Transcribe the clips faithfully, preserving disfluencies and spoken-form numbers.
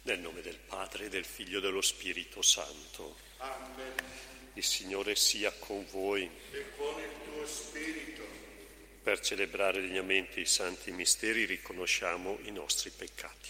Nel nome del Padre, del Figlio e dello Spirito Santo. Amen. Il Signore sia con voi. E con il tuo spirito. Per celebrare degnamente i santi misteri riconosciamo i nostri peccati.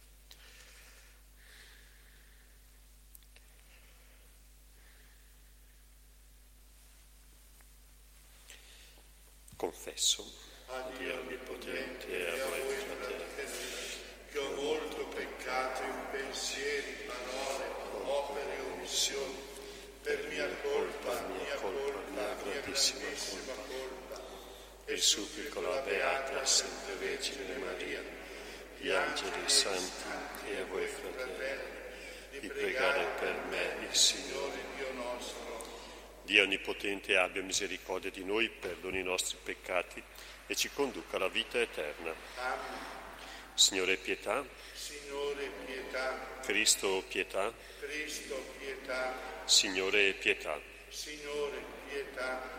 Confesso A Dio onnipotente e a voi fratelli, che ho molto peccato in pensieri, parole, opere e omissioni, per mia colpa, mia colpa, mia grandissima colpa. e supplico la Beata Sempre Vergine Maria, gli angeli santi e a voi fratelli, di pregare per me il Signore. Dio nostro. Dio onnipotente abbia misericordia di noi, perdoni i nostri peccati e ci conduca alla vita eterna. Amen. Signore pietà, Signore pietà, Cristo pietà, Cristo pietà, Signore pietà. Signore pietà.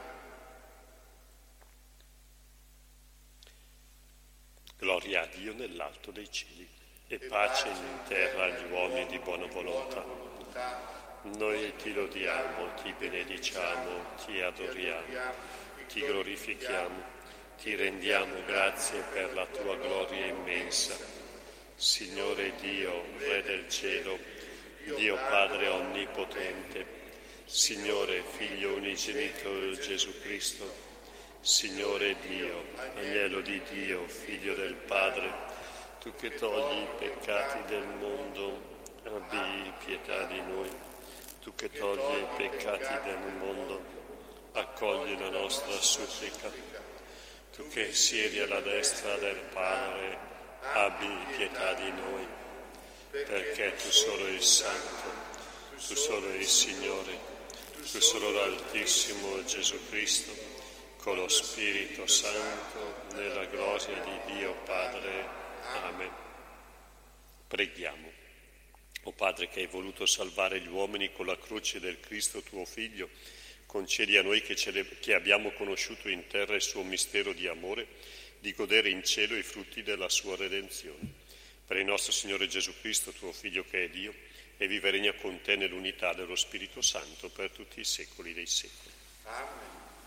Gloria a Dio nell'alto dei cieli e pace in terra agli uomini di buona volontà. Noi ti lodiamo, ti benediciamo, ti adoriamo, ti glorifichiamo, ti rendiamo grazie per la tua gloria immensa. Signore Dio, Re del cielo, Dio Padre onnipotente, Signore Figlio unigenito Gesù Cristo, Signore Dio, Agnello di Dio, Figlio del Padre, tu che togli i peccati del mondo, abbi pietà di noi. Tu che togli i peccati del mondo, accogli la nostra supplica. Tu che siedi alla destra del Padre, abbi pietà di noi, perché tu solo il Santo, tu solo il Signore, tu solo l'Altissimo Gesù Cristo, con lo Spirito Santo, nella gloria di Dio Padre. Amen. Preghiamo. O Padre che hai voluto salvare gli uomini con la croce del Cristo tuo Figlio, concedi a noi che, cele- che abbiamo conosciuto in terra il suo mistero di amore, di godere in cielo i frutti della sua redenzione. Per il nostro Signore Gesù Cristo, tuo Figlio che è Dio, e vive e regna con te nell'unità dello Spirito Santo per tutti i secoli dei secoli. Amen.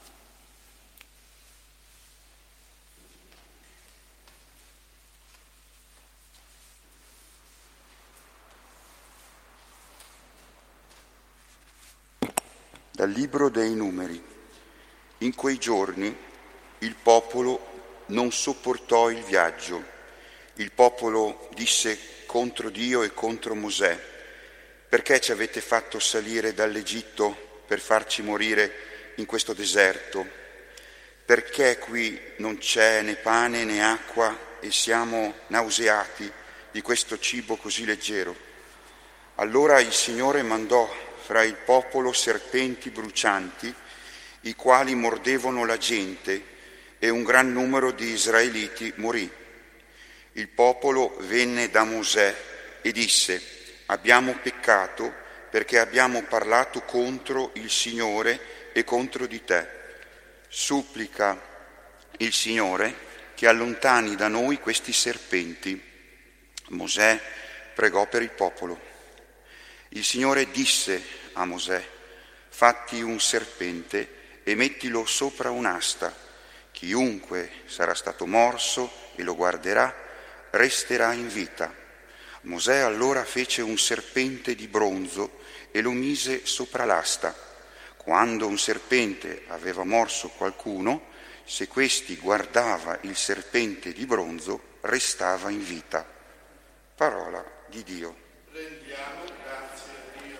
Dal libro dei Numeri. In quei giorni il popolo non sopportò il viaggio. Il popolo disse contro Dio e contro Mosè: perché ci avete fatto salire dall'Egitto per farci morire in questo deserto? Perché qui non c'è né pane né acqua e siamo nauseati di questo cibo così leggero? Allora il Signore mandò fra il popolo serpenti brucianti, i quali mordevano la gente, e un gran numero di israeliti morì. Il popolo venne da Mosè e disse: abbiamo peccato perché abbiamo parlato contro il Signore e contro di te. Supplica il Signore che allontani da noi questi serpenti. Mosè pregò per il popolo. Il Signore disse a Mosè: fatti un serpente e mettilo sopra un'asta. Chiunque sarà stato morso e lo guarderà resterà in vita. Mosè allora fece un serpente di bronzo e lo mise sopra l'asta. Quando un serpente aveva morso qualcuno, se questi guardava il serpente di bronzo, restava in vita. Parola di Dio. Rendiamo grazie a Dio.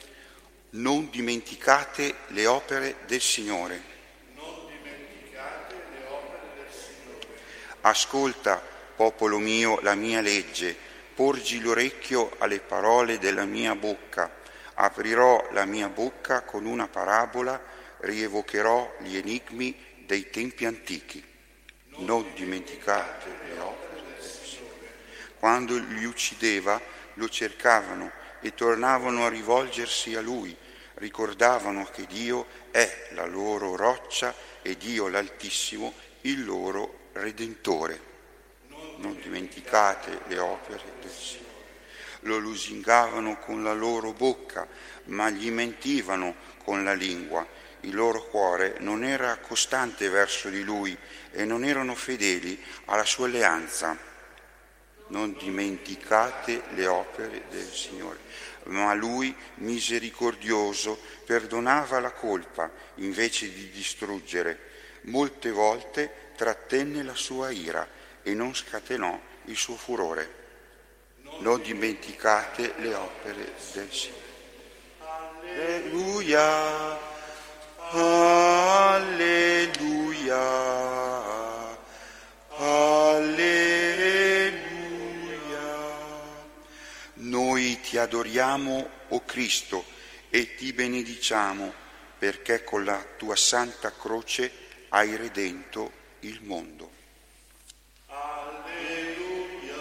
Non dimenticate le opere del Signore. Non dimenticate le opere del Signore. Ascolta, popolo mio, la mia legge, porgi l'orecchio alle parole della mia bocca. Aprirò la mia bocca con una parabola, rievocherò gli enigmi dei tempi antichi. Non dimenticate le opere del Signore. Quando li uccideva, lo cercavano e tornavano a rivolgersi a Lui. Ricordavano che Dio è la loro roccia e Dio l'Altissimo, il loro Redentore. Non dimenticate le opere del Signore. lo lusingavano con la loro bocca, ma gli mentivano con la lingua. Il loro cuore non era costante verso di lui e non erano fedeli alla sua alleanza. Non dimenticate le opere del Signore, ma lui, misericordioso, perdonava la colpa invece di distruggere. Molte volte trattenne la sua ira e non scatenò il suo furore. Non dimenticate le opere del Signore. Alleluia, alleluia, alleluia. Noi ti adoriamo, o Cristo, e ti benediciamo, perché con la tua santa croce hai redento il mondo. Alleluia,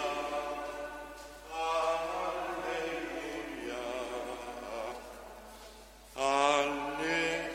alleluia, alleluia.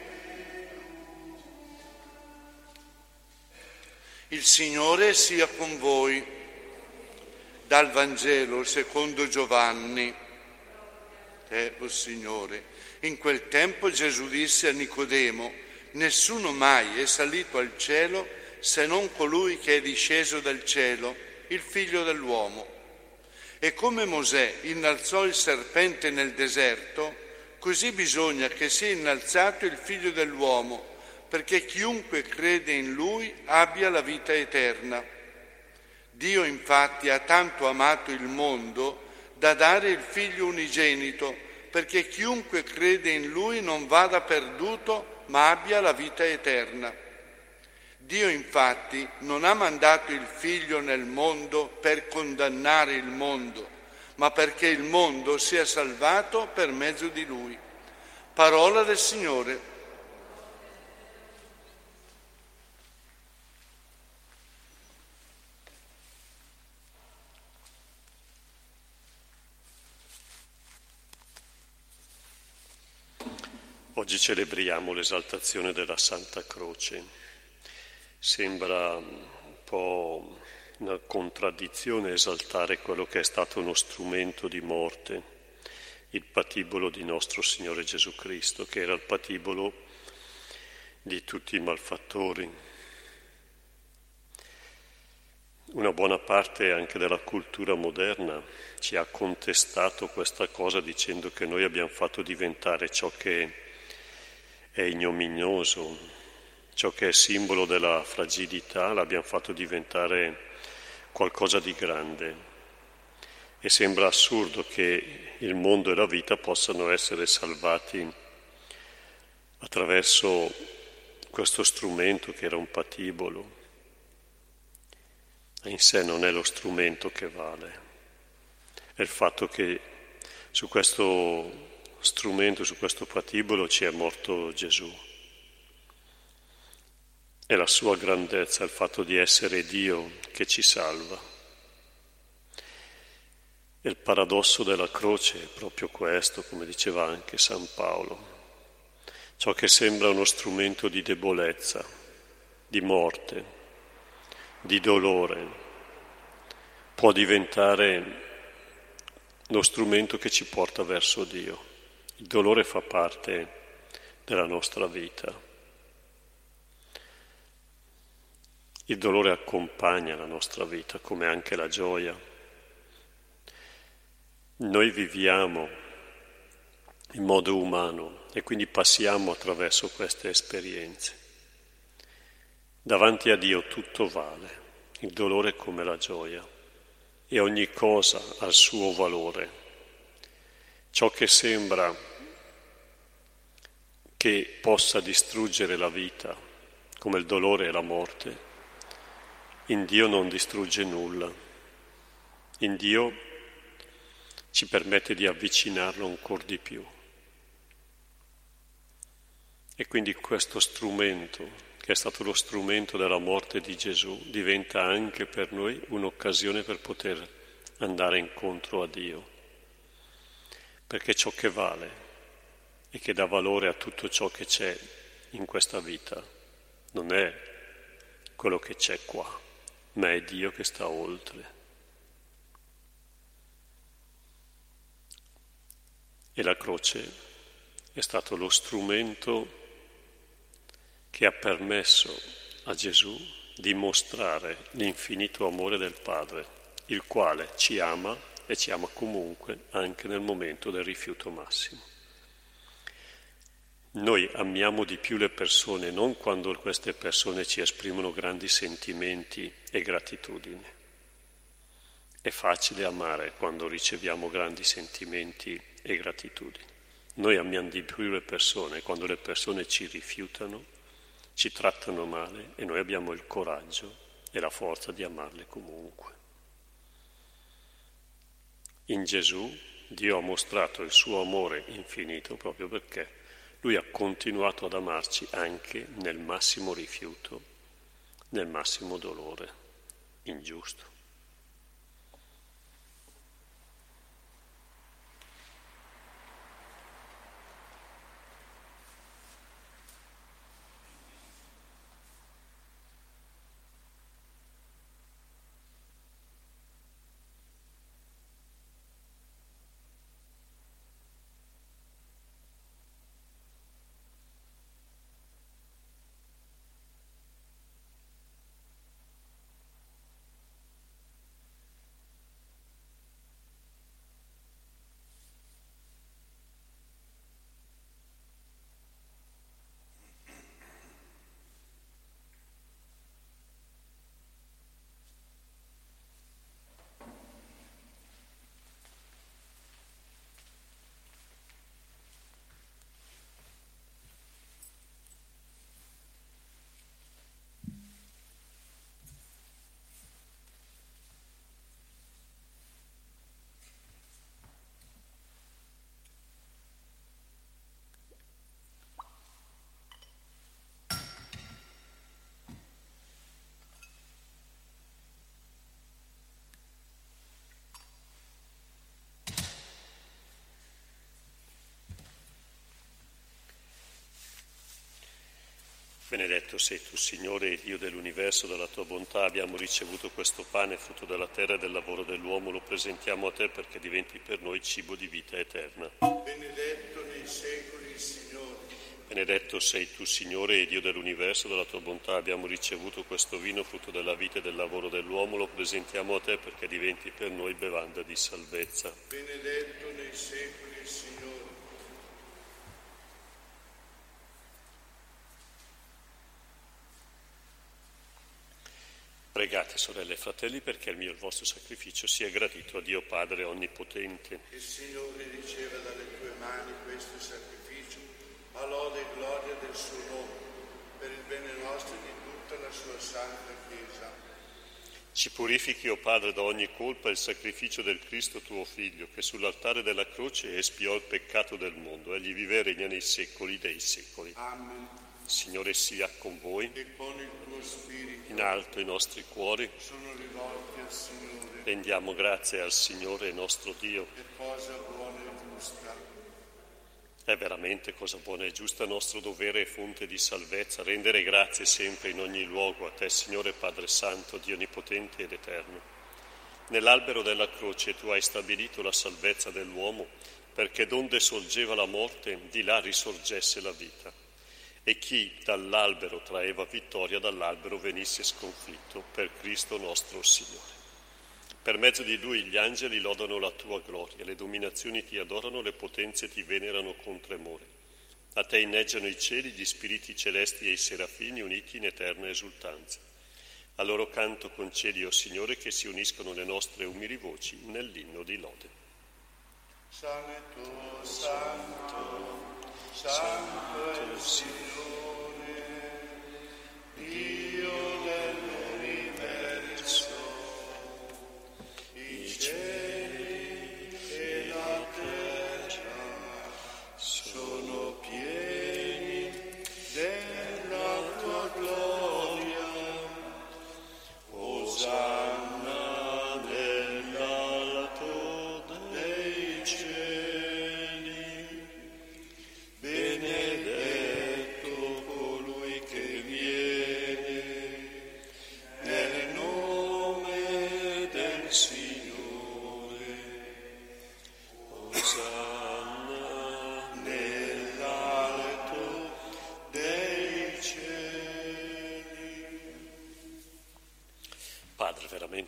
Il Signore sia con voi. Dal Vangelo secondo Giovanni. Te, o Signore, in quel tempo Gesù disse a Nicodemo: nessuno mai è salito al cielo se non colui che è disceso dal cielo, il Figlio dell'uomo. E come Mosè innalzò il serpente nel deserto, così bisogna che sia innalzato il Figlio dell'uomo, perché chiunque crede in lui abbia la vita eterna. Dio infatti ha tanto amato il mondo da dare il Figlio unigenito, perché chiunque crede in lui non vada perduto, ma abbia la vita eterna. Dio infatti non ha mandato il Figlio nel mondo per condannare il mondo, ma perché il mondo sia salvato per mezzo di lui. Parola del Signore. Oggi celebriamo l'esaltazione della Santa Croce. Sembra un po' una contraddizione esaltare quello che è stato uno strumento di morte, il patibolo di nostro Signore Gesù Cristo, che era il patibolo di tutti i malfattori. Una buona parte anche della cultura moderna ci ha contestato questa cosa dicendo che noi abbiamo fatto diventare ciò che è ignominioso, ciò che è simbolo della fragilità l'abbiamo fatto diventare qualcosa di grande. E sembra assurdo che il mondo e la vita possano essere salvati attraverso questo strumento che era un patibolo. In sé non è lo strumento che vale, è il fatto che su questo strumento, su questo patibolo ci è morto Gesù. È la sua grandezza, il fatto di essere Dio che ci salva. E il paradosso della croce è proprio questo, come diceva anche San Paolo. Ciò che sembra uno strumento di debolezza, di morte, di dolore, può diventare lo strumento che ci porta verso Dio. Il dolore fa parte della nostra vita. Il dolore accompagna la nostra vita, come anche la gioia. Noi viviamo in modo umano e quindi passiamo attraverso queste esperienze. Davanti a Dio tutto vale, il dolore come la gioia, e ogni cosa ha il suo valore. Ciò che sembra che possa distruggere la vita, come il dolore e la morte, in Dio non distrugge nulla. In Dio ci permette di avvicinarlo ancora di più. E quindi questo strumento, che è stato lo strumento della morte di Gesù, diventa anche per noi un'occasione per poter andare incontro a Dio. Perché ciò che vale e che dà valore a tutto ciò che c'è in questa vita non è quello che c'è qua, ma è Dio che sta oltre. E la croce è stato lo strumento che ha permesso a Gesù di mostrare l'infinito amore del Padre, il quale ci ama e ci ama comunque anche nel momento del rifiuto massimo. Noi amiamo di più le persone non quando queste persone ci esprimono grandi sentimenti e gratitudine. È facile amare quando riceviamo grandi sentimenti e gratitudini. Noi amiamo di più le persone quando le persone ci rifiutano, ci trattano male e noi abbiamo il coraggio e la forza di amarle comunque. In Gesù Dio ha mostrato il suo amore infinito proprio perché Lui ha continuato ad amarci anche nel massimo rifiuto, nel massimo dolore ingiusto. Benedetto sei tu, Signore, Dio dell'universo, dalla tua bontà abbiamo ricevuto questo pane, frutto della terra e del lavoro dell'uomo, lo presentiamo a te perché diventi per noi cibo di vita eterna. Benedetto nei secoli il Signore. Benedetto sei tu, Signore, Dio dell'universo, dalla tua bontà abbiamo ricevuto questo vino, frutto della vita e del lavoro dell'uomo, lo presentiamo a te perché diventi per noi bevanda di salvezza. Benedetto nei secoli il Signore. Pregate, sorelle e fratelli, perché il mio e il vostro sacrificio sia gradito a Dio Padre Onnipotente. Il Signore riceva dalle tue mani questo sacrificio, a lode e gloria del suo nome, per il bene nostro e di tutta la sua santa Chiesa. Ci purifichi, o Padre, da ogni colpa il sacrificio del Cristo tuo Figlio, che sull'altare della croce espiò il peccato del mondo. Egli vive e regna nei secoli dei secoli. Amen. Signore sia con voi. E con il tuo spirito. In alto i nostri cuori. Sono rivolti al Signore. Rendiamo grazie al Signore nostro Dio. È cosa buona e giusta. È veramente cosa buona e giusta, nostro dovere e fonte di salvezza, rendere grazie sempre in ogni luogo a te, Signore Padre Santo, Dio Onnipotente ed Eterno. Nell'albero della croce tu hai stabilito la salvezza dell'uomo, perché donde sorgeva la morte, di là risorgesse la vita. E chi dall'albero traeva vittoria, dall'albero venisse sconfitto, per Cristo nostro Signore. Per mezzo di Lui gli angeli lodano la tua gloria, le dominazioni ti adorano, le potenze ti venerano con tremore. A te inneggiano i cieli, gli spiriti celesti e i serafini uniti in eterna esultanza. A loro canto concedi, o Signore, che si uniscono le nostre umili voci nell'inno di lode. Santo, Santo, Santo è il Signore, Dio dell'universo. I cieli e la terra sono pieni della tua gloria. Osanna nell'alto dei cieli.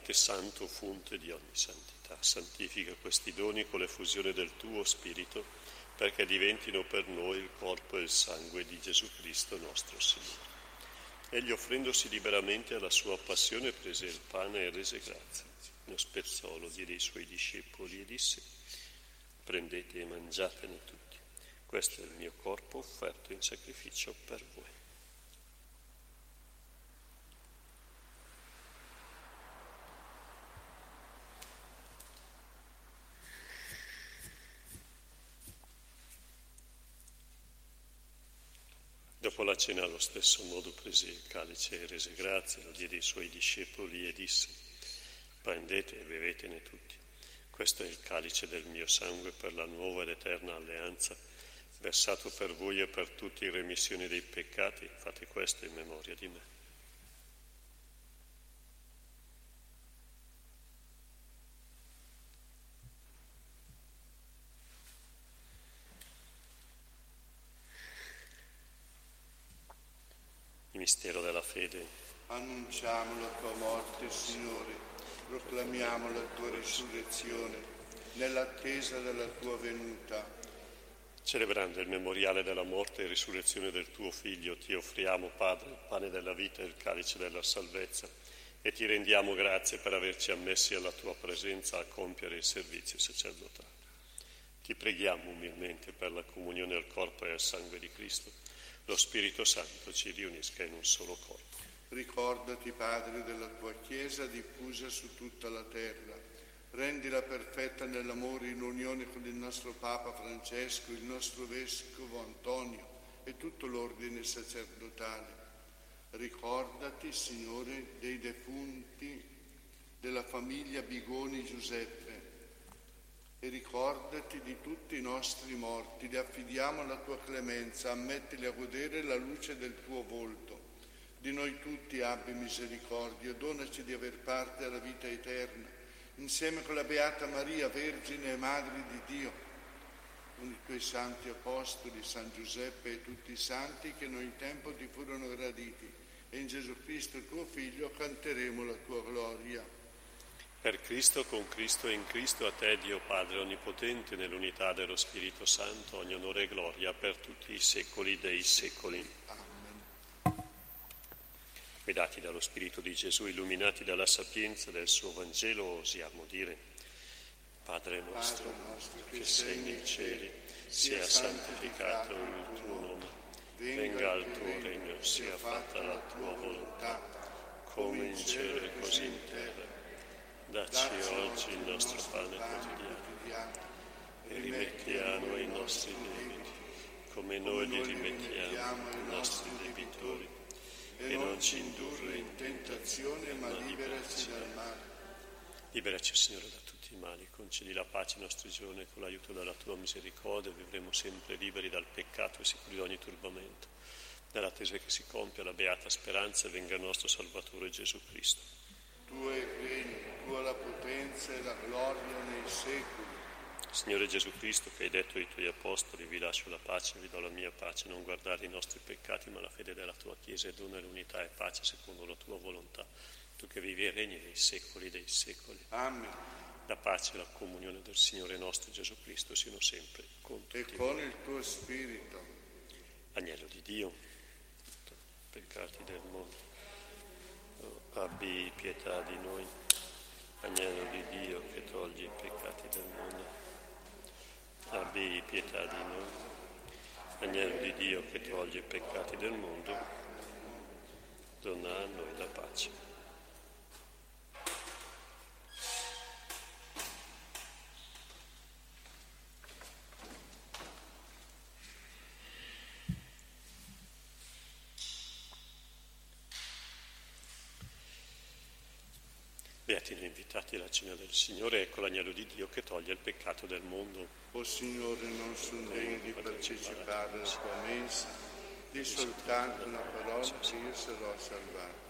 anche santo fonte di ogni santità. Santifica questi doni con l'effusione del tuo Spirito, perché diventino per noi il corpo e il sangue di Gesù Cristo nostro Signore. Egli, offrendosi liberamente alla sua passione, prese il pane e rese grazie. Lo spezzò, lo diede ai suoi discepoli e disse: prendete e mangiatene tutti. Questo è il mio corpo offerto in sacrificio per voi. Dopo la cena, allo stesso modo, prese il calice e rese grazie, lo diede ai suoi discepoli e disse: prendete e bevetene tutti. Questo è il calice del mio sangue per la nuova ed eterna alleanza, versato per voi e per tutti in remissione dei peccati. Fate questo in memoria di me. Il mistero della fede. Annunciamo la tua morte, Signore, proclamiamo la tua risurrezione, nell'attesa della tua venuta. Celebrando il memoriale della morte e risurrezione del tuo Figlio, ti offriamo, Padre, il pane della vita e il calice della salvezza, e ti rendiamo grazie per averci ammessi alla tua presenza a compiere il servizio sacerdotale. Ti preghiamo umilmente per la comunione al corpo e al sangue di Cristo. Lo Spirito Santo ci riunisca in un solo corpo. Ricordati, Padre, della tua Chiesa diffusa su tutta la terra. Rendila perfetta nell'amore, in unione con il nostro Papa Francesco, il nostro Vescovo Antonio e tutto l'ordine sacerdotale. Ricordati, Signore, dei defunti della famiglia Bigoni Giuseppe, e ricordati di tutti i nostri morti. Li affidiamo alla tua clemenza, ammettili a godere la luce del tuo volto. Di noi tutti abbi misericordia, donaci di aver parte alla vita eterna, insieme con la Beata Maria, Vergine e Madre di Dio, con i tuoi santi apostoli, San Giuseppe e tutti i santi che in ogni tempo ti furono graditi, e in Gesù Cristo, tuo Figlio, canteremo la tua gloria. Per Cristo, con Cristo e in Cristo, a te, Dio Padre Onnipotente, nell'unità dello Spirito Santo, ogni onore e gloria per tutti i secoli dei secoli. Amen. Guidati dallo Spirito di Gesù, illuminati dalla sapienza del suo Vangelo, osiamo dire: Padre nostro, che sei nei cieli, sia santificato il tuo nome, venga il tuo regno, sia fatta la tua volontà, come in cielo e così in terra. Dacci oggi il nostro pane quotidiano e rimetti a noi i nostri debiti, come noi li rimettiamo ai nostri debitori, e non ci indurre in tentazione, ma liberaci dal male. Liberaci, Signore, da tutti i mali, concedi la pace ai nostri giorni, e con l'aiuto della tua misericordia vivremo sempre liberi dal peccato e sicuri da ogni turbamento, nell'attesa che si compia la beata speranza e venga il nostro Salvatore Gesù Cristo. Tuo è il regno, tua la potenza e la gloria nei secoli. Signore Gesù Cristo, che hai detto ai tuoi apostoli: vi lascio la pace, vi do la mia pace, non guardare i nostri peccati ma la fede della tua Chiesa, e dona l'unità e pace secondo la tua volontà, tu che vivi e regni nei secoli dei secoli. Amen. La pace e la comunione del Signore nostro Gesù Cristo siano sempre con tutti. E con il tuo Spirito. Agnello di Dio, peccati del mondo, abbi pietà di noi. Agnello di Dio, che togli i peccati del mondo, abbi pietà di noi. Agnello di Dio, che toglie i peccati del mondo, dona a noi la pace. Beati noi invitati alla cena del Signore, ecco l'agnello di Dio che toglie il peccato del mondo. O Signore, non sono degno di partecipare alla tua mensa, di soltanto una parola che io sarò salvato.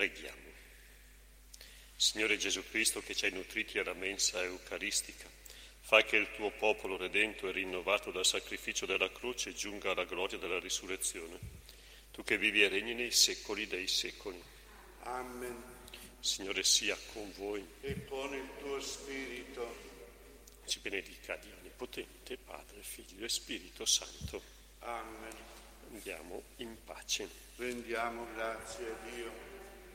Preghiamo. Signore Gesù Cristo, che ci hai nutriti alla mensa eucaristica, fai che il tuo popolo redento e rinnovato dal sacrificio della croce giunga alla gloria della risurrezione. Tu che vivi e regni nei secoli dei secoli. Amen. Signore sia con voi. E con il tuo spirito. Ci benedica Dio Onnipotente, Padre, Figlio e Spirito Santo. Amen. Andiamo in pace. Rendiamo grazie a Dio.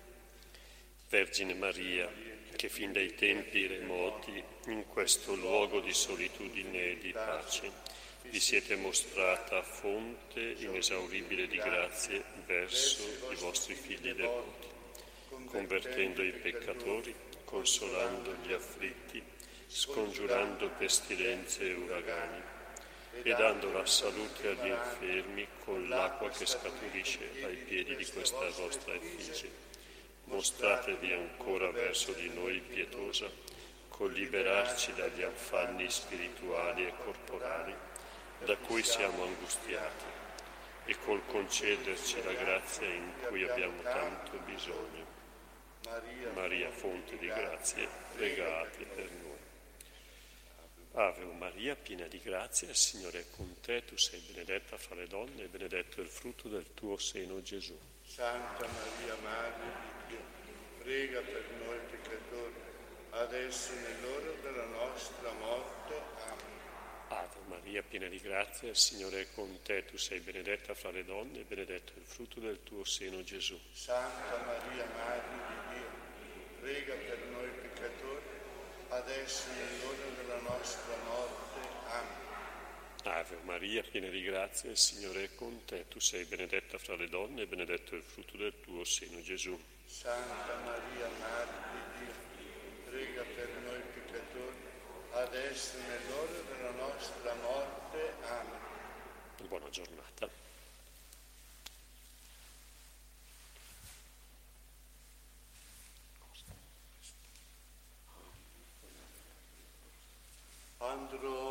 Vergine Maria, che fin dai tempi remoti, in questo luogo di solitudine e di pace, vi siete mostrata fonte inesauribile di grazie verso i vostri figli devoti, convertendo i peccatori, consolando gli afflitti, scongiurando pestilenze e uragani, e dando la salute agli infermi con l'acqua che scaturisce ai piedi di questa vostra effigie. Mostratevi ancora verso di noi pietosa, col liberarci dagli affanni spirituali e corporali, da cui siamo angustiati, e col concederci la grazia in cui abbiamo tanto bisogno. Maria, fonte di grazie, pregate per noi. Ave Maria, piena di grazia, il Signore è con te, tu sei benedetta fra le donne, e benedetto è il frutto del tuo seno, Gesù. Santa Maria, Madre di Dio, prega per noi peccatori, adesso e nell'ora della nostra morte. Amen. Ave Maria, piena di grazia, il Signore è con te, tu sei benedetta fra le donne, e benedetto è il frutto del tuo seno, Gesù. Santa Maria, Madre di Dio, prega per noi peccatori, adesso e nell'ora della nostra morte. Amen. Ave Maria, piena di grazia, il Signore è con te, tu sei benedetta fra le donne, e benedetto è il frutto del tuo seno, Gesù. Santa Maria, Madre di Dio, prega per noi peccatori, adesso e nell'ora della nostra morte. Amen. Buona giornata. Andrò